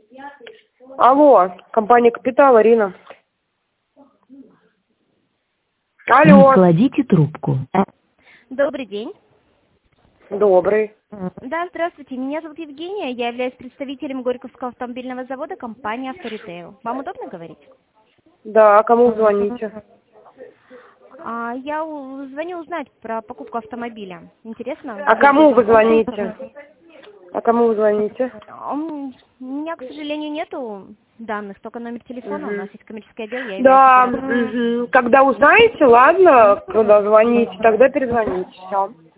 Алло, компания «Капитал», Арина. Не Алло. кладите трубку. Добрый день. Добрый. Да, здравствуйте. Меня зовут Евгения. Я являюсь представителем Горьковского автомобильного завода компании «Авторитейл». Вам удобно говорить? Да, кому звоните? Я звоню узнать про покупку автомобиля. Интересно? А кому вы звоните? У меня, к сожалению, нету данных, только номер телефона. У нас есть коммерческий отдел, я Да, являюсь... когда узнаете, ладно, когда звоните, тогда перезвоните. Все.